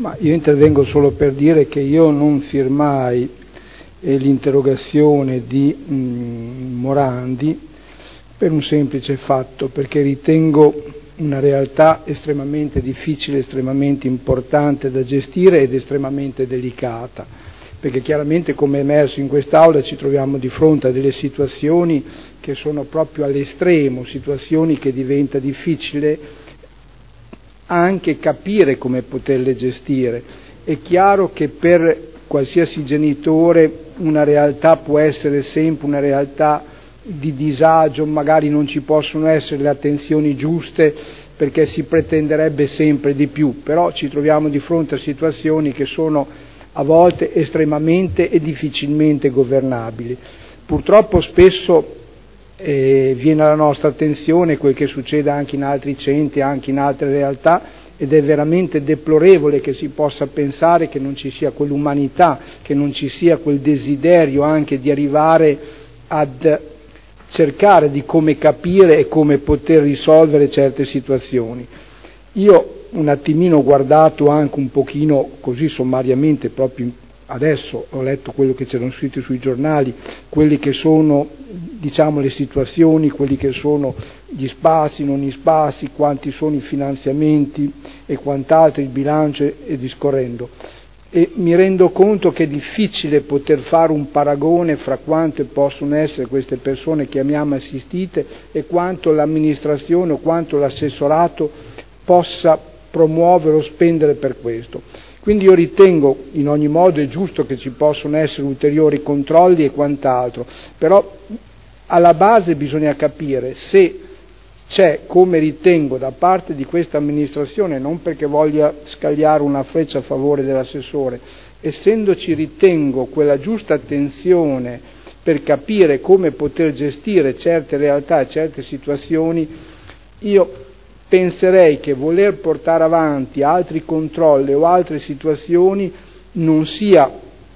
Ma io intervengo solo per dire che io non firmai l'interrogazione di Morandi per un semplice fatto, perché ritengo una realtà estremamente difficile, estremamente importante da gestire ed estremamente delicata, perché chiaramente, come è emerso in quest'Aula, ci troviamo di fronte a delle situazioni che sono proprio all'estremo, situazioni che diventa difficile anche capire come poterle gestire. È chiaro che per qualsiasi genitore una realtà può essere sempre una realtà di disagio, magari non ci possono essere le attenzioni giuste perché si pretenderebbe sempre di più, però ci troviamo di fronte a situazioni che sono a volte estremamente e difficilmente governabili. Purtroppo spesso viene alla nostra attenzione quel che succede anche in altri centri, anche in altre realtà, ed è veramente deplorevole che si possa pensare che non ci sia quell'umanità, che non ci sia quel desiderio anche di arrivare ad cercare di come capire e come poter risolvere certe situazioni. Io un attimino ho guardato anche un pochino così sommariamente, proprio adesso ho letto quello che c'erano scritto sui giornali, quelli che sono, diciamo, le situazioni, quelli che sono gli spazi, non gli spazi, quanti sono i finanziamenti e quant'altro, il bilancio e discorrendo. E mi rendo conto che è difficile poter fare un paragone fra quante possono essere queste persone chiamiamo assistite e quanto l'amministrazione o quanto l'assessorato possa promuovere o spendere per questo. Quindi io ritengo in ogni modo è giusto che ci possano essere ulteriori controlli e quant'altro, però alla base bisogna capire se c'è, come ritengo da parte di questa amministrazione, non perché voglia scagliare una freccia a favore dell'assessore, essendoci ritengo quella giusta attenzione per capire come poter gestire certe realtà e certe situazioni, io penserei che voler portare avanti altri controlli o altre situazioni non sia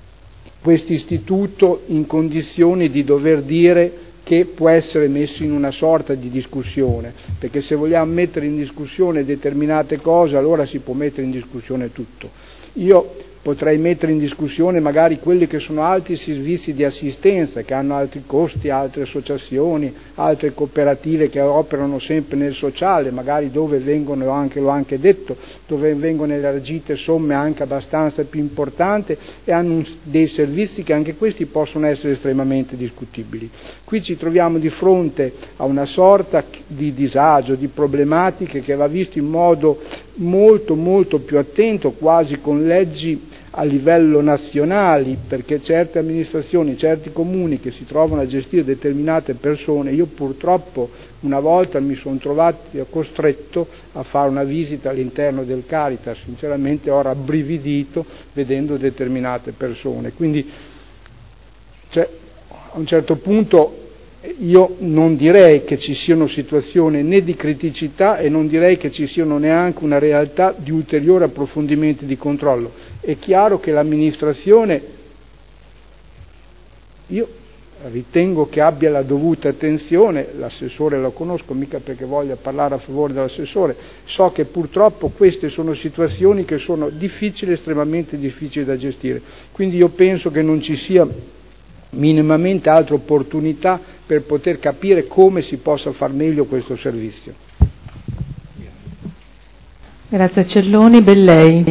questo istituto in condizioni di dover dire che può essere messo in una sorta di discussione, perché se vogliamo mettere in discussione determinate cose allora si può mettere in discussione tutto. Io potrei mettere in discussione magari quelli che sono altri servizi di assistenza, che hanno altri costi, altre associazioni, altre cooperative che operano sempre nel sociale, magari dove vengono, l'ho anche detto, dove vengono elargite somme anche abbastanza più importanti e hanno dei servizi che anche questi possono essere estremamente discutibili. Qui ci troviamo di fronte a una sorta di disagio, di problematiche che va visto in modo molto molto più attento, quasi con leggi a livello nazionali, perché certe amministrazioni, certi comuni che si trovano a gestire determinate persone, io purtroppo una volta mi sono trovato costretto a fare una visita all'interno del Caritas, sinceramente ho rabbrividito vedendo determinate persone, quindi a un certo punto io non direi che ci siano situazioni né di criticità e non direi che ci siano neanche una realtà di ulteriori approfondimenti di controllo. È chiaro che l'amministrazione, io ritengo che abbia la dovuta attenzione, l'assessore lo conosco, mica perché voglia parlare a favore dell'assessore, so che purtroppo queste sono situazioni che sono difficili, estremamente difficili da gestire, quindi io penso che non ci sia minimamente altra opportunità per poter capire come si possa far meglio questo servizio. Grazie Celloni. Bellei.